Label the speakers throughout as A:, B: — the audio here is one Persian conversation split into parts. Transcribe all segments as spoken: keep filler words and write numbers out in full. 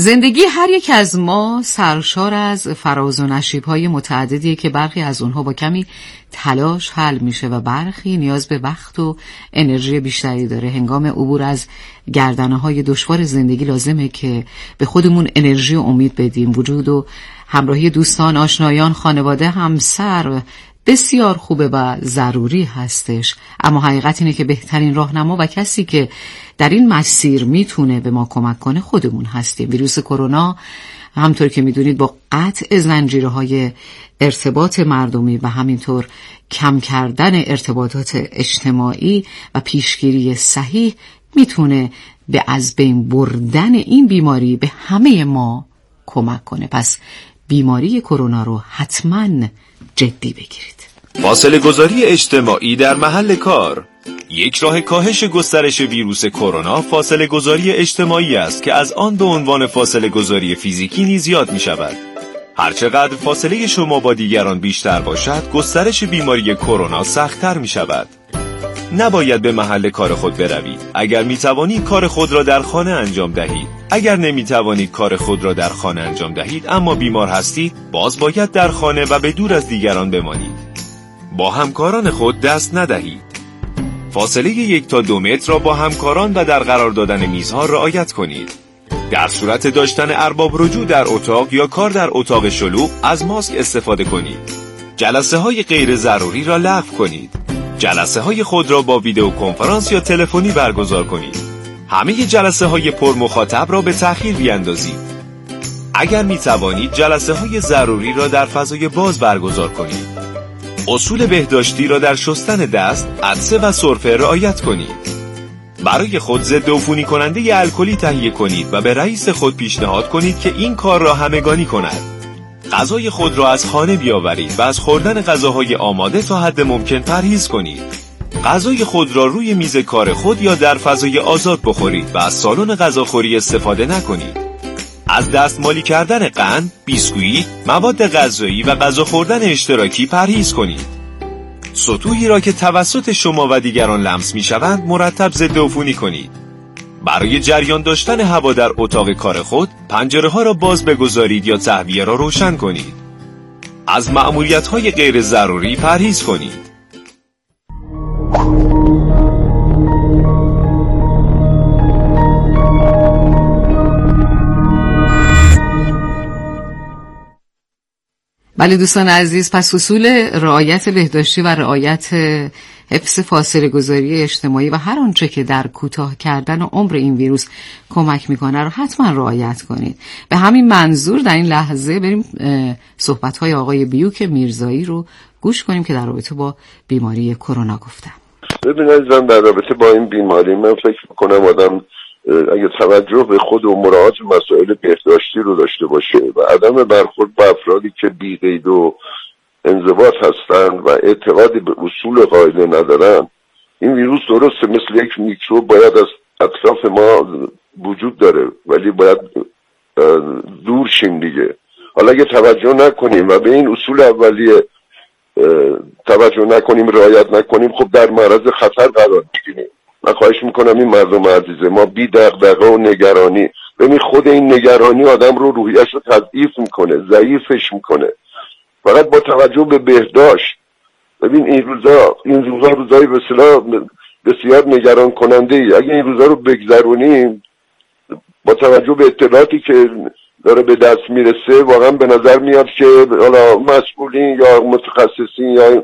A: زندگی هر یک از ما سرشار از فراز و نشیب‌های متعددیه که برخی از اونها با کمی تلاش حل میشه و برخی نیاز به وقت و انرژی بیشتری داره. هنگام عبور از گردنه‌های دشوار زندگی لازمه که به خودمون انرژی و امید بدیم. وجود و همراهی دوستان، آشنایان، خانواده، همسر بسیار خوبه و ضروری هستش، اما حقیقت اینه که بهترین راهنما و کسی که در این مسیر میتونه به ما کمک کنه خودمون هستیم. ویروس کرونا همطور که میدونید با قطع زنجیرهای ارتباط مردمی و همینطور کم کردن ارتباطات اجتماعی و پیشگیری صحیح میتونه به از بین بردن این بیماری به همه ما کمک کنه. پس بیماری کرونا رو حتما جدی بگیرید.
B: فاصله گذاری اجتماعی در محل کار. یک راه کاهش گسترش ویروس کرونا فاصله گذاری اجتماعی است که از آن به عنوان فاصله گذاری فیزیکی نیز یاد می شود. هرچقدر فاصله شما با دیگران بیشتر باشد، گسترش بیماری کرونا سخت‌تر می شود. نباید به محل کار خود بروید. اگر می توانید کار خود را در خانه انجام دهید. اگر نمی توانید کار خود را در خانه انجام دهید اما بیمار هستید، باز باید در خانه و به دور از دیگران بمانید. با همکاران خود دست ندهید. فاصله یک تا دو متر را با همکاران و در قرار دادن میزها رعایت کنید. در صورت داشتن ارباب رجوع در اتاق یا کار در اتاق شلوغ از ماسک استفاده کنید. جلسه های غیر ضروری را لغو کنید. جلسه های خود را با ویدیو کنفرانس یا تلفنی برگزار کنید. همه جلسه های پر مخاطب را به تأخیر بیاندازید. اگر می توانید جلسه های ضروری را در فضای باز برگزار کنید. اصول بهداشتی را در شستن دست، عطسه و سرفه رعایت کنید. برای خود ضد عفونی کننده الکلی تهیه کنید و به رئیس خود پیشنهاد کنید که این کار را همگانی کند. غذای خود را از خانه بیاورید و از خوردن غذاهای آماده تا حد ممکن پرهیز کنید. غذای خود را روی میز کار خود یا در فضای آزاد بخورید و از سالن غذاخوری استفاده نکنید. از دستمالی کردن قند، بیسکویت، مواد غذایی و غذا خوردن اشتراکی پرهیز کنید. سطوحی را که توسط شما و دیگران لمس می‌شوند مرتب ضد عفونی کنید. برای جریان داشتن هوا در اتاق کار خود، پنجره‌ها را باز بگذارید یا تهویه را روشن کنید. از مأموریت‌های غیر ضروری پرهیز کنید.
A: بله دوستان عزیز، پس اصول رعایت بهداشتی و رعایت حفظ فاصله گذاری اجتماعی و هر آنچه که در کوتاه کردن عمر این ویروس کمک میکنه رو حتما رعایت کنید. به همین منظور در این لحظه بریم صحبت‌های آقای بیوک میرزایی رو گوش کنیم که در رابطه با بیماری کرونا گفتن.
C: ببینید عزیزم، در رابطه با این بیماری من فکر میکنم آدم اگه توجه به خود و مراعات مسائل بهداشتی رو داشته باشه و عدم برخورد با افرادی که بی‌قید و انضباط هستند و اعتقادی به اصول قاعده ندارن، این ویروس درسته مثل یک میکروب باید از اطراف ما وجود داره ولی باید دور شیم دیگه. حالا اگه توجه نکنیم و به این اصول اولیه توجه نکنیم، رعایت نکنیم، خب در معرض خطر قرار میگیریم. من خواهش میکنم این مردم عزیزه ما بی دغدغه و نگرانی، ببین خود این نگرانی آدم رو روحیش رو تضعیف میکنه، ضعیفش میکنه. فقط با توجه به بهداشت، ببین این روزا این روزا روزای به اصطلاح بسیار نگران کننده ای. اگه این روزا رو بگذرونیم با توجه به اطلاعاتی که داره به دست میرسه، واقعا به نظر میاد که حالا مسئولین یا متخصصین یا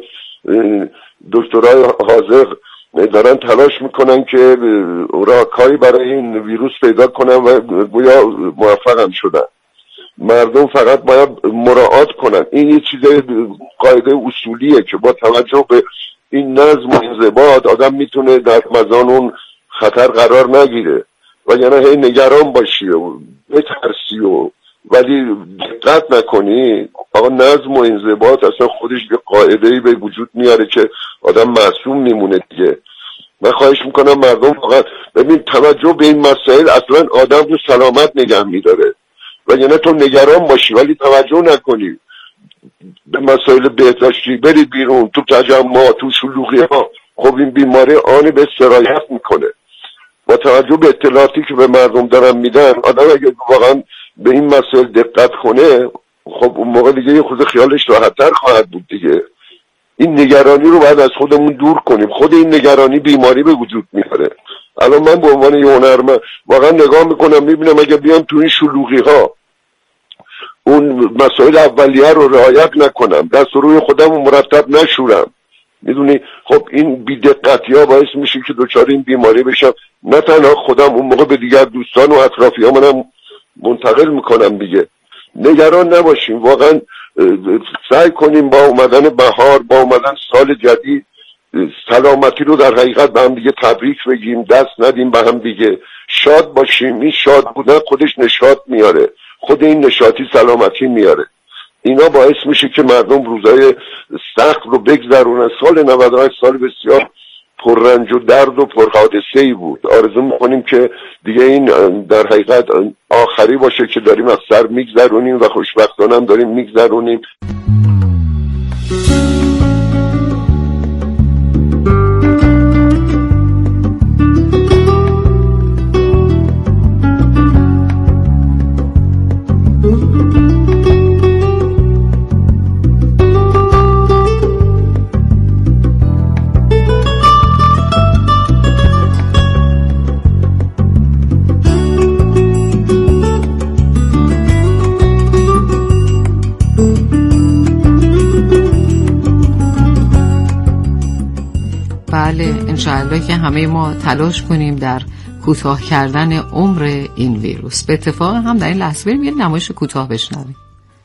C: دکترای حاضر دارن تلاش میکنن که راهکاری برای این ویروس پیدا کنن و گویا موفق هم شدن. مردم فقط باید مراعات کنن. این یه چیز قاعده اصولیه که با توجه به این نظم و انضباط آدم میتونه در مزان اون خطر قرار نگیره و یعنی هی نگران باشی و بترسی و ولی دقت نکنی. آقا نظم و انضباط اصلا خودش یه قاعده‌ای به وجود میاره که آدم معصوم میمونه دیگه. من خواهش میکنم مردم فقط ببین توجه به این مسائل اصلا آدم رو سلامت نگه میداره و یعنی تو نگران باشی ولی توجه نکنی به مسائل بهداشتی، بری بیرون تو تجمع تو شلوغی ها، خب این بیماری آن به سرایت میکنه. با توجه به اطلاعاتی که به مردم دارن میدن، آدم اگه واقعا به این مسائل دقت کنه، خب اون موقع دیگه یه خود خیالش راحت‌تر خواهد بود دیگه. این نگرانی رو باید از خودمون دور کنیم. خود این نگرانی بیماری به وجود میاره. الان من به عنوان یه هنرمند واقعا نگاه میکنم میبینم اگه بیام تو این شلوغی ها اون مسائل اولیه رو رعایت نکنم، دست روی خودم رو مرتب نشورم، میدونی خب این بی‌دقتی ها باعث میشه که دچار این بیماری بشم. نه تنها خودم، اون موقع به دیگر دوستان و اطرافیانم منتقل میکنم دیگه. نگران نباشیم، واقعا سعی کنیم با اومدن بهار، با اومدن سال جدید سلامتی رو در حقیقت به هم دیگه تبریک بگیم، دست ندیم به هم دیگه، شاد باشیم. این شاد بودن خودش نشاط میاره، خود این نشاطی سلامتی میاره. اینا باعث میشه که مردم روزای سخت رو بگذرونن. سال نود و هشت سال بسیار پررنج و درد و پرحادثه‌ای بود. آرزو میکنیم که دیگه این در حقیقت آخری باشه که داریم از سر میگذرونیم و خوشبختانه هم داریم میگذرونیم.
A: بله، انشاءالله که همه ما تلاش کنیم در کوتاه کردن عمر این ویروس. به اتفاق هم در این لحظه بریم یه نمایش کوتاه بشنویم.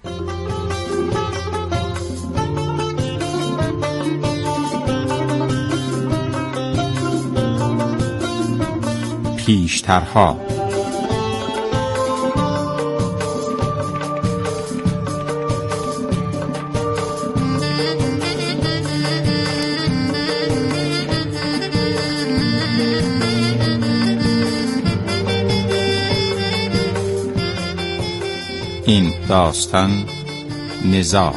D: پیشترها. این داستان نزاع.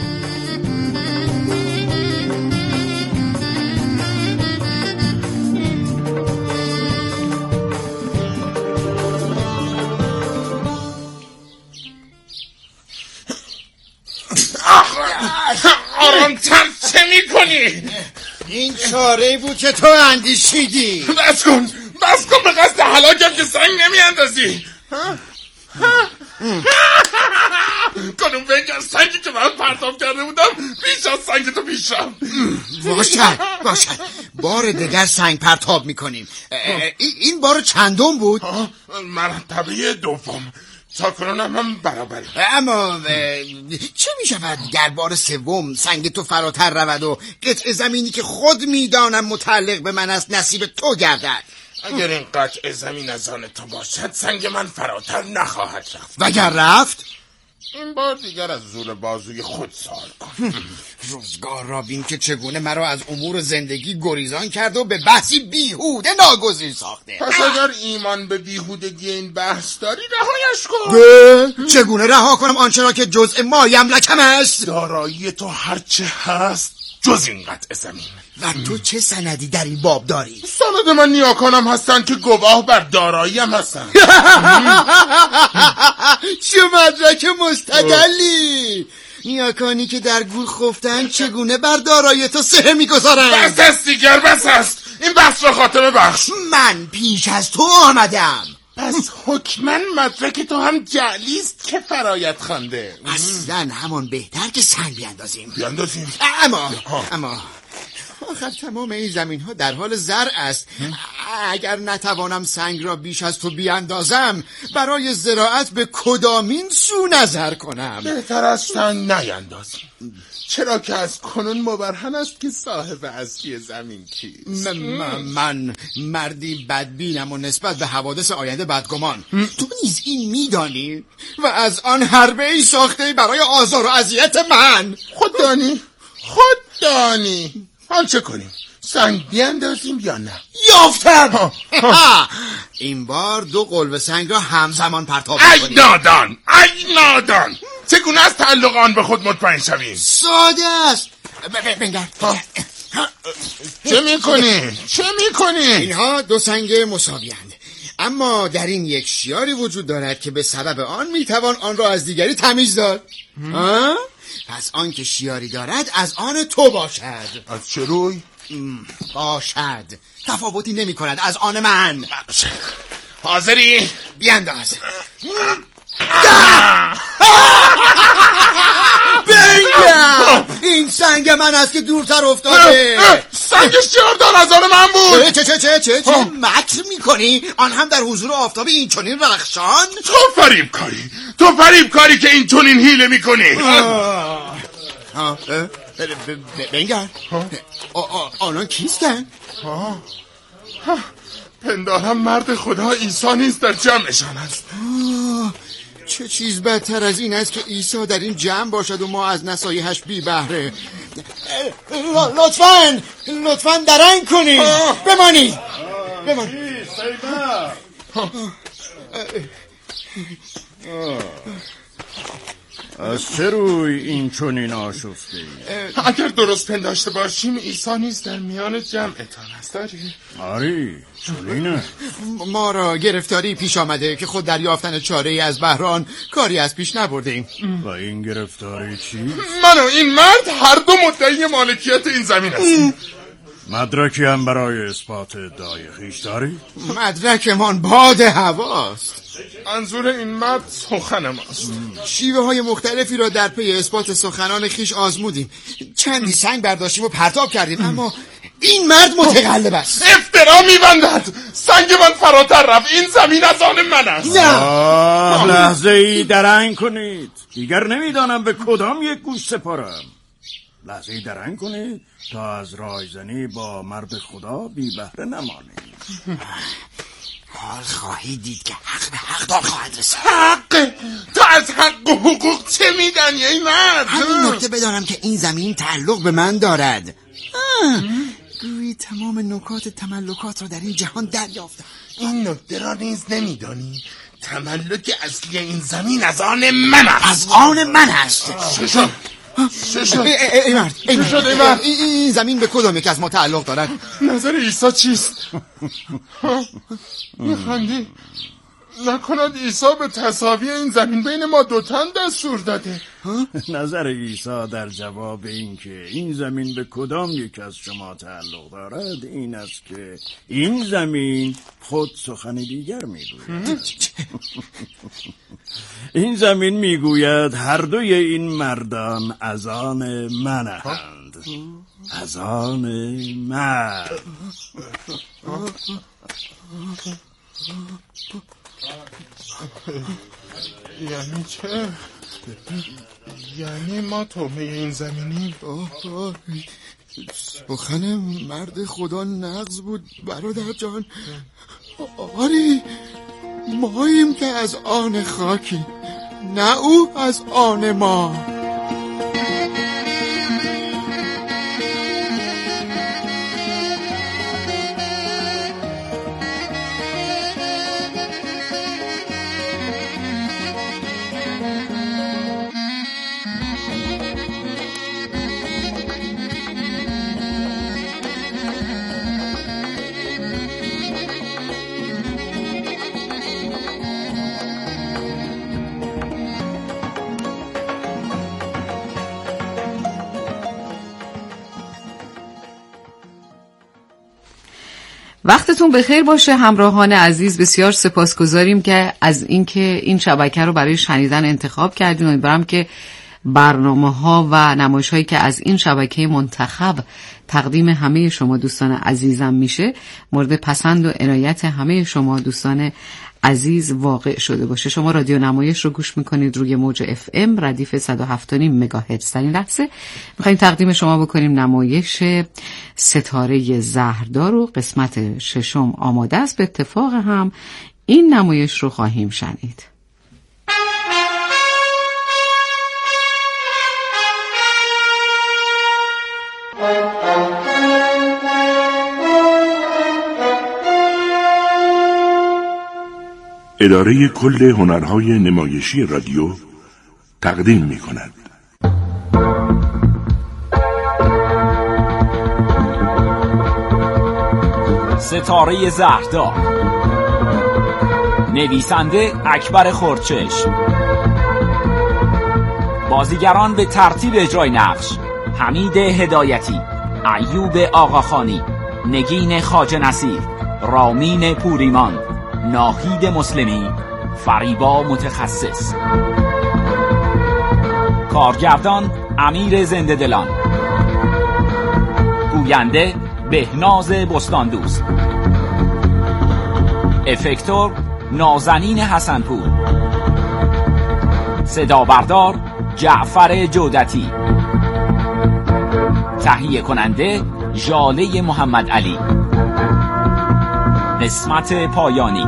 E: آرام‌تر چه میکنی؟
F: این چاره‌ای بود که تو اندیشیدی.
E: بس کن بس کن، به قصد هلاکم که سنگ نمیاندازی. کنون بگم سنگی که من پرتاب کرده بودم بیش از سنگ تو پیشم.
F: باشد باشد بار دیگر سنگ پرتاب میکنیم. این بار چندم بود؟
E: مرتبه دوم. تا کنونم هم برابری.
F: اما چه میشود گر بار سوم سنگ تو فراتر رود و قطع زمینی که خود میدانم متعلق به من است نصیب تو گردد؟
E: اگر این قطع زمین از آن تو باشد سنگ من فراتر نخواهد رفت.
F: وگر رفت؟
E: این بار دیگر از زور بازوی خود سوال کن.
F: روزگار را بین که چگونه مرا از امور زندگی گریزان کرد و به بحثی بیهوده ناگزیر ساخته.
E: پس اگر ایمان به بیهودگی این بحث داری رهایش کن.
F: به چگونه رها کنم آنچه را که جزء ما یملکم است؟
E: دارایی تو هرچه هست جز این قطع زمین.
F: و تو چه سندی در این باب داری؟
E: سند من نیاکانم هستن که گواه بر داراییم هستن.
F: چه مدرک مستدلی! نیاکانی که در گور خفتن چگونه بر دارایی تو سهه میگذارن؟
E: بس است دیگر، بس است. این بحث را خاتمه بخش.
F: من پیش از تو آمدم.
E: پس حکمن مدرک تو هم جعلیست که فرایت خوانده.
F: اصلا همان بهتر که سنگ بیاندازیم.
E: بیاندازیم
F: اما اما آخر تمام این زمین ها در حال زرع است. اگر نتوانم سنگ را بیش از تو بیاندازم برای زراعت به کدامین سو نظر کنم؟
E: بهتر از سنگ نیاندازیم، چرا که از کنون مبرهن است که صاحب اصلی زمین کیست.
F: من, من مردی بدبینم و نسبت به حوادث آینده بدگمان. تو نیز این میدانی و از آن حربه‌ای ساخته برای آزار و اذیت من.
E: خود دانی خود دانی حال چه کنیم؟ سنگ بیاندازیم یا نه؟
F: یافتم. این بار دو قلب سنگ را همزمان پرتاب کنیم.
E: ای نادان ای نادان، چگونه از تعلق آن به خود مطمئن شویم؟
F: ساده است. بنگر
E: چه میکنی؟ چه میکنی؟
F: اینها دو سنگ مساویند. اما در این یک شیاری وجود دارد که به سبب آن میتوان آن را از دیگری تمیز داد. پس آن که شیاری دارد از آن تو باشد.
E: از چه روی؟
F: باشد، تفاوتی نمی کند از آن من.
E: حاضری؟
F: بیانداز. بینگر این سنگ من است که دورتر افتاده.
E: سنگ شیاردار از آن من بود.
F: چه چه چه چه چه مکر میکنی؟ آن هم در حضور آفتاب این چنین رخشان؟
E: تو فریب کاری تو فریب کاری که این چنین حیله میکنی.
F: بینگر آنان کیستن؟
E: پندارم مرد خدا عیسی نیست در جمعشان است.
F: چه چیز بدتر از این است که عیسی در این جمع باشد و ما از نصایحش بی بهره. لطفاً لطفاً درنگ کنید. بمانید بمانید.
G: از چه روی این چنین آشفته ای؟
E: اگر درست پنداشته باشیم عیسی نیست در میان جمعتان است. داری؟
G: آری چنینه.
F: ما را گرفتاری پیش آمده که خود دریافتن چاره ای از بحران کاری از پیش نبردیم.
G: و این گرفتاری چی؟
E: من و این مرد هر دو مدعی مالکیت این زمین هستیم.
G: مدرکی هم برای اثبات ادعای خویش داری؟
F: مدرکمان باد هواست.
E: منظور این مرد سخن ماست.
F: شیوه های مختلفی را در پی اثبات سخنان خیش آزمودیم. چندی سنگ برداشتیم و پرتاب کردیم، اما این مرد متقلب است.
E: افترا میبندد. سنگ من فراتر رفت. این زمین از آن من است.
G: آه لحظه ای درنگ کنید. دیگر نمیدانم به کدام یک گوش سپارم. لحظه ای درنگ کنید تا از رایزنی با مرد خدا بی بهره نمانید.
F: حال خواهی دید که حق به حق دار خواهد رسید.
E: حق؟ تو از حق و حقوق چه میدانی ای مرد؟
F: همین نکته بدانم که این زمین تعلق به من دارد. گویی تمام نکات تملکات را در این جهان دریافتم.
E: این نکته را نیز نمیدانی؟ تملک اصلی این زمین از آن من است.
F: از آن من است.
E: چه شد؟ چه شد؟
F: ای مرد
E: چه شد ای مرد؟
F: این زمین به کدام یک از ما تعلق دارد؟
E: نظر عیسی چیست؟ میخندی؟ نکند عیسی به تساوی این زمین بین ما دوتن دستور داده؟
G: نظر عیسی در جواب این که این زمین به کدام یک از شما تعلق دارد این است که این زمین خود سخن دیگر میگوید. این زمین میگوید هر دوی این مردان از آن منند. از آن من.
E: یعنی چه؟ یعنی ما تومه این زمینیم؟
F: سخن مرد خدا نغز بود برادر جان. آری ماییم که از آن خاکی، نه او از آن ما.
A: وقتتون بخیر باشه همراهان عزیز. بسیار سپاسگزاریم که از اینکه این شبکه رو برای شنیدن انتخاب کردین. امیدوارم که برنامه‌ها و نمایش‌هایی که از این شبکه منتخب تقدیم همه شما دوستان عزیزم میشه مورد پسند و عنایت همه شما دوستان عزیز واقع شده باشه. شما رادیو نمایش رو گوش میکنید روی موج اف ام ردیف صد و هفت و نیم مگاهرتز. در این لحظه میخوایم تقدیم شما بکنیم نمایش ستاره زهردار و قسمت ششم آماده است. به اتفاق هم این نمایش رو خواهیم شنید.
H: اداره کل هنرهای نمایشی رادیو تقدیم می کند.
I: ستاره زهردار نویسنده اکبر خردچشم. بازیگران به ترتیب اجرای نقش: حمید هدایتی، ایوب آقاخانی، نگین خواجه نصیر، رامین پوریمان، ناهید مسلمی، فریبا متخصص. کارگردان امیر زنده دلان. گوینده بهناز بستاندوست. افکتور نازنین حسنپور. صدا بردار جعفر جودتی. تهیه کننده ژاله محمد علی. قسمت پایانی.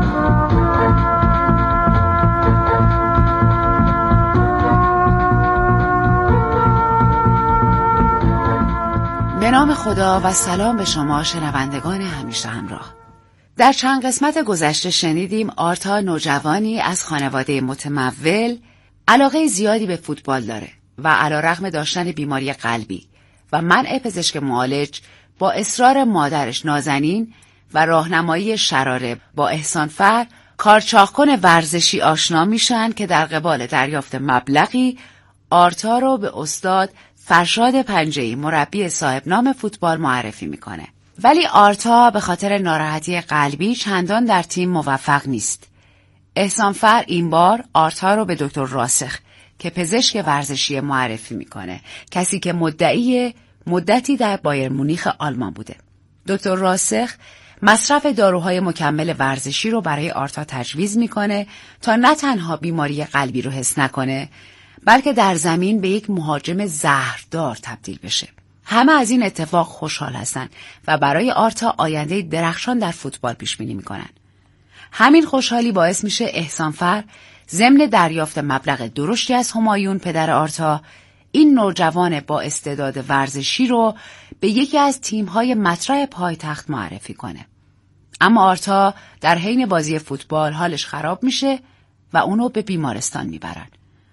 A: به نام خدا و سلام به شما شنوندگان همیشه همراه. در چند قسمت گذشته شنیدیم آرتا نوجوانی از خانواده متمول علاقه زیادی به فوتبال داره و علیرغم داشتن بیماری قلبی و منع پزشک معالج با اصرار مادرش نازنین و راهنمایی شراره با احسانفر کارچاقکن ورزشی آشنا میشن که در قبال دریافت مبلغی آرتا رو به استاد فرشاد پنجه‌ای مربی صاحب نام فوتبال معرفی میکنه. ولی آرتا به خاطر ناراحتی قلبی چندان در تیم موفق نیست. احسانفر این بار آرتا رو به دکتر راسخ که پزشک ورزشی معرفی میکنه، کسی که مدعی مدتی در بایر مونیخ آلمان بوده. دکتر راسخ مصرف داروهای مکمل ورزشی رو برای آرتا تجویز میکنه تا نه تنها بیماری قلبی رو حس نکنه، بلکه در زمین به یک مهاجم زهردار تبدیل بشه. همه از این اتفاق خوشحال هستن و برای آرتا آینده درخشان در فوتبال پیش بینی میکنن. همین خوشحالی باعث میشه احسانفر ضمن دریافت مبلغ درشتی از همایون پدر آرتا این نوجوان با استعداد ورزشی رو به یکی از تیم‌های مطرح پایتخت معرفی کنه. اما آرتا در حین بازی فوتبال حالش خراب میشه و اونو به بیمارستان میبرن.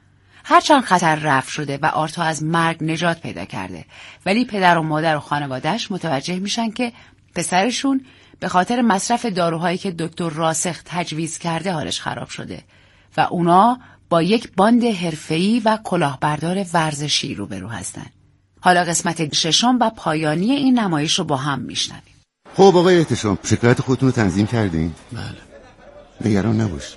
A: هرچند خطر رفع شده و آرتا از مرگ نجات پیدا کرده، ولی پدر و مادر و خانواده‌اش متوجه میشن که پسرشون به خاطر مصرف داروهایی که دکتر راسخ تجویز کرده حالش خراب شده و اونا با یک باند حرفه‌ای و کلاهبردار ورزشی روبرو هستن. حالا قسمت ششم و پایانی این نمایش رو با هم میشنویم.
F: خب آقای احتشام، شکایت خودتون رو تنظیم کردین؟
J: بله.
F: نگران نباشین.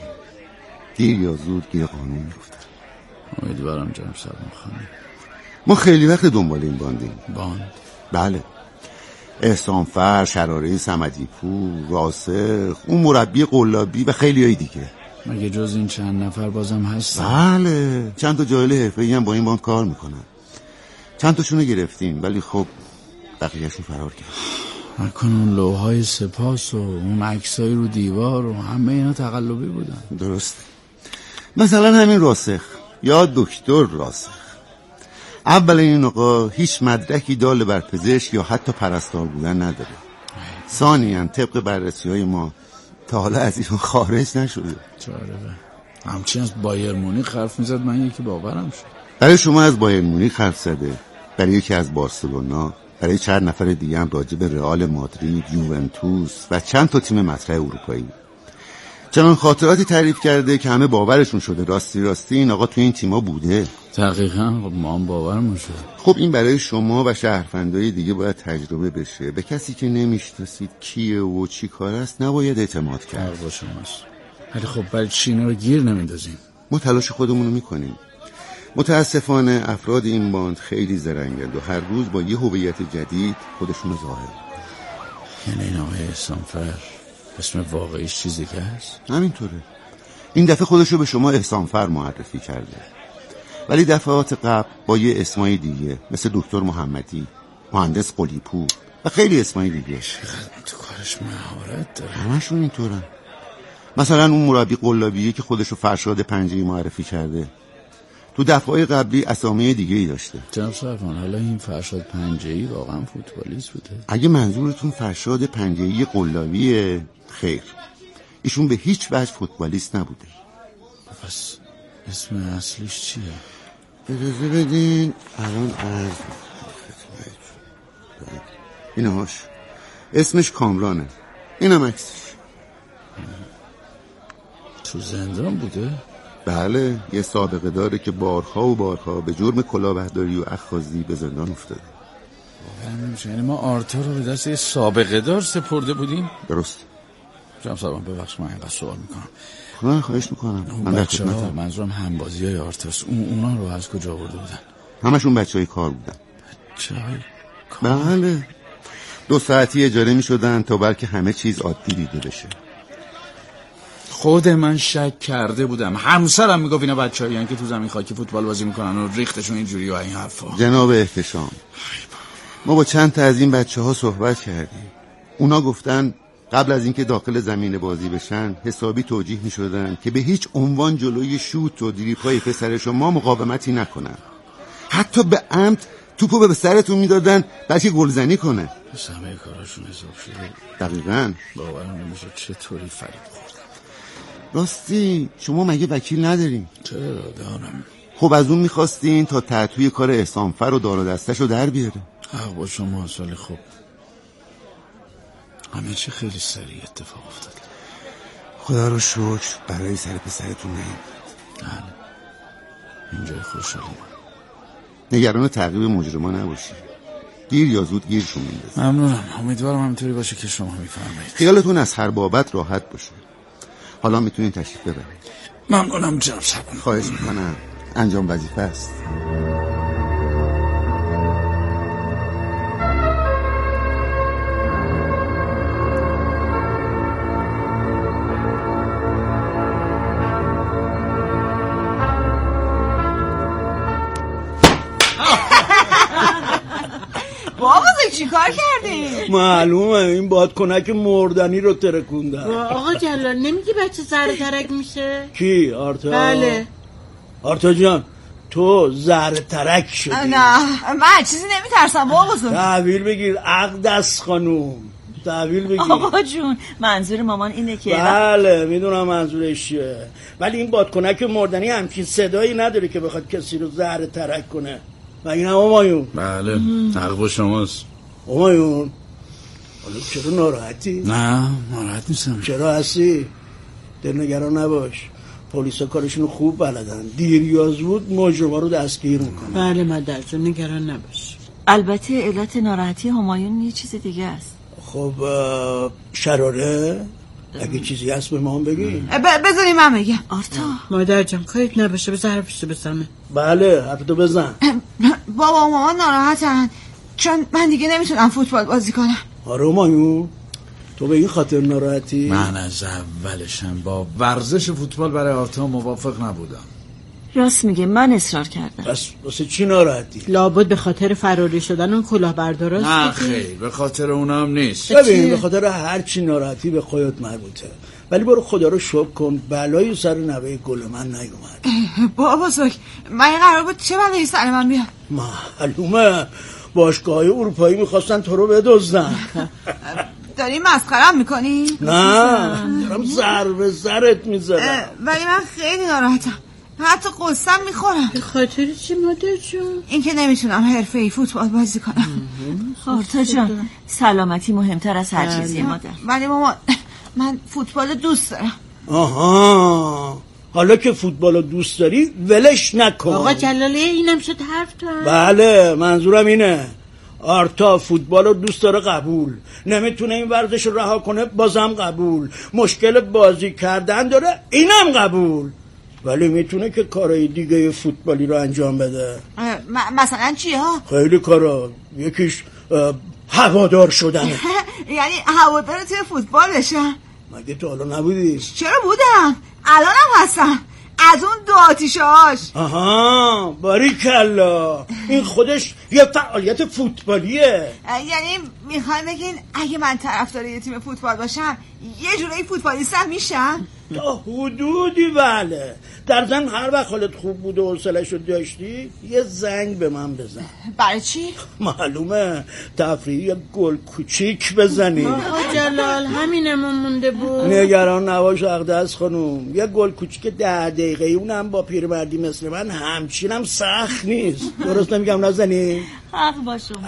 F: دیر یا زود گیر قانون میفته.
J: امیدوارم جناب سلمان خانم.
F: ما خیلی وقت دنبال این باندیم.
J: باند؟
F: بله. احسانفر، شراره صمدی پور، راسخ، اون مربی قلابی و خیلی های دیگه.
J: مگه جز این چند نفر بازم هستن؟
F: بله، چند تا جاهل حرفه‌ای هم با این باند کار میکنن. چند تاشونو گرفتیم ولی خب بقیه‌شون فرار کردن.
J: نکن اون لوحای سپاس و اون عکسای رو دیوار و همه اینا تقلبی بودن.
F: درسته. مثلا همین راسخ یا دکتر راسخ، اول این آقا هیچ مدرکی دال بر پزشک یا حتی پرستار بودن نداره. ثانیاً طبق بررسی های ما تا حالا از ایشون خارج نشده.
J: جالبه. همچین از بایر مونیخ حرف میزد من یکی باورم شد.
F: برای شما از بایر مونیخ حرف زده، برای یکی از بارسلونا، برای چند نفر دیگه هم راجع به رئال مادرید، یوونتوس و چند تا تیم مطرح اروپایی. چنان خاطراتی تعریف کرده که همه باورشون شده راستی راستی این آقا تو این تیما بوده.
J: دقیقاً. خب ما هم باورمون شد.
F: خب این برای شما و شهروندای دیگه باید تجربه بشه. به کسی که نمیشناسید کیه و چی کار است نباید اعتماد کرد.
J: با شماست. ولی خب برای چی اینا رو گیر نمیندازیم؟
F: ما تلاش خودمون رو میکنیم. متاسفانه افراد این باند خیلی زرنگند و هر روز با یه هویت جدید خودشون رو ظاهر میکنن.
J: یعنی این آقای احسانفر اسم واقعیش چیزی که هست؟
F: همینطوره. این دفعه خودشو به شما احسانفر معرفی کرده، ولی دفعات قبل با یه اسمای دیگه مثل دکتر محمدی، مهندس قلیپور و خیلی اسمای دیگه.
J: چقدر تو کارش مهارت داره.
F: همشون اینطورن. مثلا اون مربی قلابیه که خودشو فرشاد پنجه‌ای معرفی کرده، تو دفعای قبلی اسامی دیگه ای داشته.
J: جناب سرفان، حالا این فرشاد پنجه‌ای واقعا فوتبالیست بوده؟
F: اگه منظورتون فرشاد پنجه‌ای قلابیه، خیر، ایشون به هیچ وجه فوتبالیست نبوده.
J: پس اسم اصلیش چیه؟
F: اجازه بدین الان عرض اینهاش. اسمش کامرانه. اینم عکسش.
J: تو زندان بوده؟
K: بله، یه سابقه داره که بارها و بارها به جرم کلاهبرداری و اخاذی به زندان افتاده.
J: باور نمیشه، یعنی ما آرتا رو به دست یه سابقه دار سپرده بودیم؟
K: درست.
J: جناب سربان ببخش من اینقدر سوال میکنم.
K: نه خواهش میکنم. من
J: بچه ها، منظورم همبازی های آرتاست، اون اونا رو از کجا آورده بودن؟
K: همشون بچه های کار بودن.
J: بچه های کار؟
K: بله، دو ساعتی اجاره میشدن تا بلکه همه چیز عادی دیده بشه.
J: خود من شک کرده بودم، همسرم میگفت اینا بچه‌ای ان که تو زمین خاکی فوتبال بازی میکنن و ریختشون اینجوری و این حرفا.
K: جناب احتشام، ما با چند تا از این بچه‌ها صحبت کردیم. اونا گفتن قبل از اینکه داخل زمین بازی بشن حسابی توجیه میشدن که به هیچ عنوان جلوی شوت و دریبل‌های پسر شما مقاومتی نکنن. حتی به عمد توپو به سرتون میدادن بلکه گلزنی کنه.
J: همه کاراشون حساب شده.
K: دقیقاً.
J: باورم نمیشه چطوری فریب خوردم.
K: راستی شما مگه وکیل نداریم؟
J: چرا دارم.
K: خب از اون میخواستین تا تعطوی کار احسانفر و دار و دستش رو در بیاره.
J: حق با شما، سالی خوب. همه چی خیلی سریع اتفاق افتاد.
K: خدا رو شکر برای سر پسرتون نهیم.
J: بله، اینجای خوشحالی.
K: نگران تعقیب مجرمان نباشید. دیر یا زود گیرشون میندازه.
J: ممنونم، امیدوارم همینطوری باشه که شما میفرمایید.
K: خیالتون از هر بابت راحت باشه. حالا میتونین تشریف ببرید.
J: ممنونم جناب سربان.
K: خواهش میکنم، انجام وظیفه است.
L: بابا چی کار کردی؟
G: معلومه این بادکنک مردنی رو ترکوندن.
M: آقا جلال نمیگی بچه زهر ترک میشه؟
G: کی؟ آرتا؟
M: بله.
G: آرتا جان تو زهر ترک شدی.
L: نه من چیزی نمیترسم بابا بزرگ.
G: تحویل بگیر عقدس خانوم، تحویل بگیر.
L: آقا جون منظور مامان اینه که
G: بله میدونم منظورش چیه، ولی این بادکنک مردنی همچین صدایی نداره که بخواد کسی رو زهر ترک کنه. مگه نه همایون؟
J: بله حق با شماست.
G: همایون حالا چرا ناراحتی؟
J: نه ناراحت نیستم.
G: چرا هستی؟ دلنگران نباش، پلیسا کارشونو خوب بلدن، دیر یا زود مجرما رو دستگیر میکنن.
M: بله مادر جون نگران نباش.
L: البته علت ناراحتی همایون یه چیز دیگه است.
G: خب شراره اگه چیزی هست به ما هم بگی.
L: بذاری من بگم. آرتا
M: مادر جان کاریت نباشه بذار حرفشو بزنه.
G: بله حرفتو بزن.
L: بابا و مامان ناراحتن چون من دیگه نمیتونم فوتبال بازی کنم.
G: آره مایون تو به این خاطر ناراحتی؟
J: من از اولشم با ورزش فوتبال برای آرتا موافق نبودم.
L: راست میگه، من اصرار کردم.
G: پس واسه چی ناراحتی؟
M: لابد به خاطر فراری شدن اون کلاهبرداراست.
J: نه خیر به خاطر اونا هم نیست.
G: ببین به خاطر هر چی ناراحتی به خودت مربوطه، ولی برو خدا رو شکر کن بلایی سر نوه گل من نیومد.
L: بابا بزرگ من این قرار بود چه بلایی سر من بیاد؟
G: معلومه باشگاه‌های اروپایی میخواستن تو رو بدزدن.
L: داری مسخره‌ام میکنی؟
G: نه دارم ضربه سرت میزنم.
L: ولی من خیلی ناراحتم، حتی قصه‌ام میخورم.
M: به خاطر چی مادر جون؟
L: این که نمیتونم حرفه‌ای فوتبال بازی کنم. آرتا جان سلامتی مهمتر از هر چیزی مادر. ولی مامان من فوتبال دوست دارم.
G: آها حالا که فوتبال دوست داری ولش نکن.
M: آقا جلاله اینم شد حرف تو.
G: بله منظورم اینه آرتا فوتبال رو دوست داره قبول، نمیتونه این ورزش رو رها کنه بازم قبول، مشکل بازی کردن داره اینم قبول، ولی میتونه که کارهای دیگه فوتبالی رو انجام بده.
L: مثلا چی ها؟
G: خیلی کارا، یکیش هوادار شدنه.
L: یعنی هوادار توی فوتبال بشم؟
G: مگه تو حالا نبودی؟
L: چرا بودم، الانم هستم، از اون دو آتیشهاش.
G: آها باریکلا، این خودش یه فعالیت فوتبالیه.
L: یعنی میخوای بگین اگه من طرفدار یه تیم فوتبال باشم یه جورایی فوتبالیستم میشم؟
G: تا حدودی بله. در ضمن هر وقت حالت خوب بود و حوصله‌شو داشتی یه زنگ به من بزن.
L: برای چی؟
G: معلومه تفریحی یه گل کوچیک بزنی.
M: آقا جلال همینمون مونده بود.
G: نگران نباش اقدس خانوم، یه گل کوچیک ده دقیقه اونم با پیرمردی مثل من همچینم سخت نیست. درست نمیگم نازنین؟
L: حق با شما.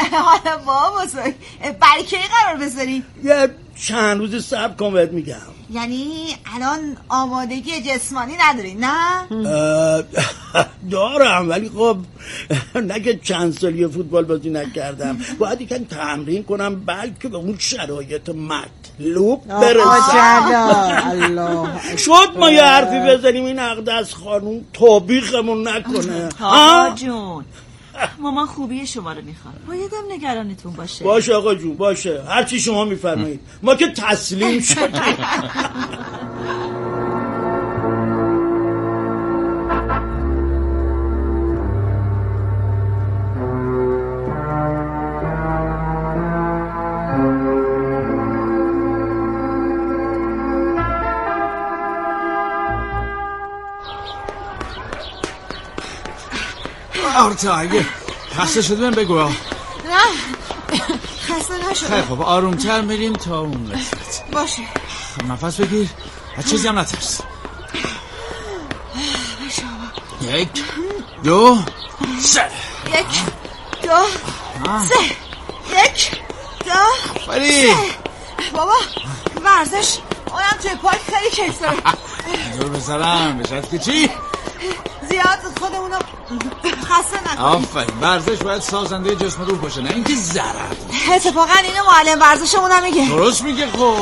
L: حالا بابا برای کی قرار بذاری؟
G: یه چند روزی صبر کن بهت میگم.
L: یعنی الان آمادگی جسمانی نداری نه؟
G: دارم، ولی خب نگه چند سالی فوتبال بازی نکردم، باید یکم تمرین کنم بلکه به اون شرایط مطلوب برسم.
L: الله
G: شد ما یه حرفی بزنیم این اقدس خانوم توبیخمون نکنه.
L: آقا جون مامان خوبی شما رو میخواد، بایدم نگرانتون باشه.
G: باشه آقا جون باشه، هرچی شما میفرمایید، ما که تسلیم شدیم.
J: آرتا اگه خسته شده من بگو.
L: نه خسته نشده.
J: خیلی خب آرومتر میریم تا اون قسمت.
L: باشه
J: نفس بگیر و چیزی هم نترس. یک دو سه
L: یک دو سه یک دو
J: ولی
L: بابا ورزش اونم توی پارک خیلی کیف داره.
J: دور بسرم بشد که چی؟
L: زیاد خودمونو خسته نکنیم.
J: آفرین، ورزش باید سازنده جسم روح باشه، نه اینکه ضرر.
L: اتفاقا اینو معلم ورزشمون هم میگه.
J: درست میگه. خب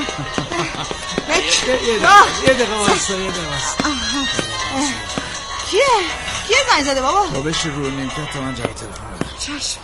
J: یه دقیقه واسه یه دقیقه واسه
L: کیه؟ کیه زنگ زده بابا؟
J: با بشی رو نیمکت تا من جواب تلفن بدم.
L: چشم.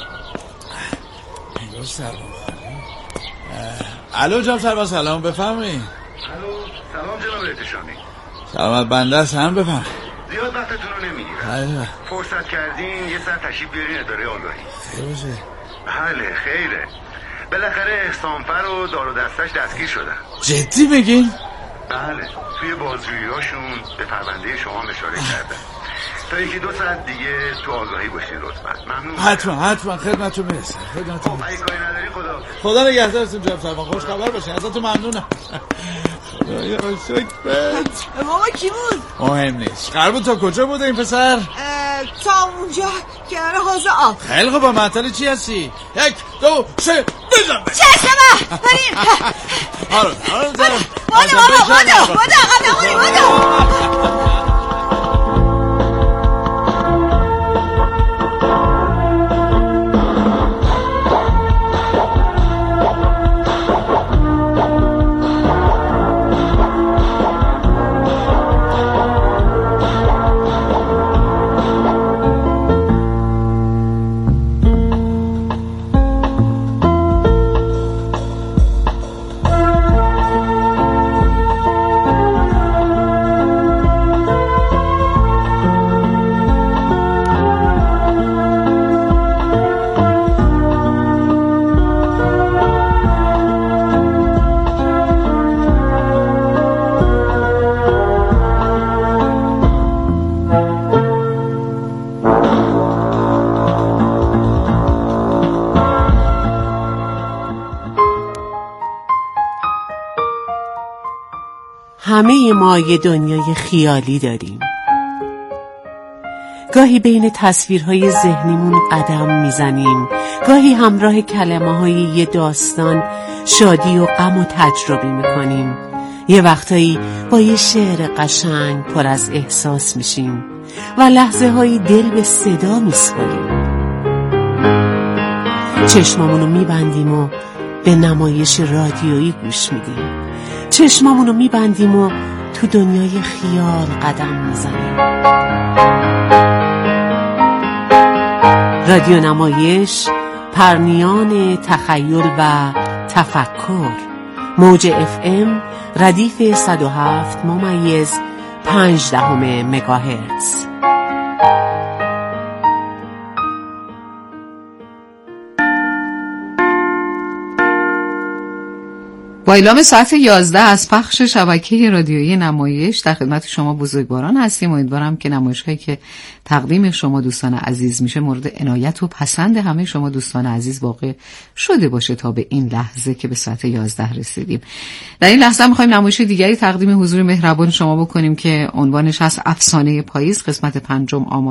J: انگار سرما بخوری. الو جناب سرباز سلام بفرمایید.
N: الو سلام جناب احتشامی.
J: سلامت بنده است هم بفرمایید.
N: زیاد وقتتون رو نمیگیرم. فرصت کردین یه سر تشریف بیارین اداره آگاهی.
J: خیلی باشه.
N: بله خیره. بالاخره احسانفر و دار و دستش دستگیر شدن.
J: جدی میگین؟
N: بله توی بازجویی‌هاشون به پرونده شما اشاره کردن. تا یکی دو ساعت دیگه تو آگاهی باشین لطفا. ممنون.
J: حتما حتما خدمتتون میرسم. خدمتتون
N: میرسم. اگه کاری نداری خدا.
J: خدا نگهدارتون جناب سرباز، خوش خبر باشه. ازتون ممنونم. خدایا شکرت.
L: بابا کی بود؟
J: مهم نیست. قرار بود تا کجا بوده این پسر؟
L: تا اونجا کنار حوض آب.
J: خیلی خوب، با معطل چی هستی؟ یک دو سه بزن.
L: چشمه بریم.
J: آره آره
L: بودو بابا بودو بودو قدمونی بودو.
O: همه ما یه دنیای خیالی داریم. گاهی بین تصویرهای ذهنیمون قدم میزنیم، گاهی همراه کلمه‌های یه داستان شادی و غم و تجربه میکنیم. یه وقتایی با یه شعر قشنگ پر از احساس میشیم و لحظه هایی دل به صدا میسپاریم. چشمامونو میبندیم و به نمایش رادیویی گوش میدیم. چشمامونو میبندیم و تو دنیای خیال قدم میزنیم. رادیو نمایش، پرنیان تخیل و تفکر. موج اف ام ردیف صد و هفت ممیز پنج دهم مگاهرتز.
A: با اعلام ساعت یازده از پخش شبکه رادیویی نمایش در خدمت شما بزرگواران هستیم. امیدوارم که نمایش‌هایی که تقدیم شما دوستان عزیز میشه مورد عنایت و پسند همه شما دوستان عزیز واقع شده باشه تا به این لحظه که به ساعت یازده رسیدیم. در این لحظه می‌خوایم نمایش دیگری تقدیم حضور مهربان شما بکنیم که عنوانش هست افسانه پاییز، قسمت پنجم آماده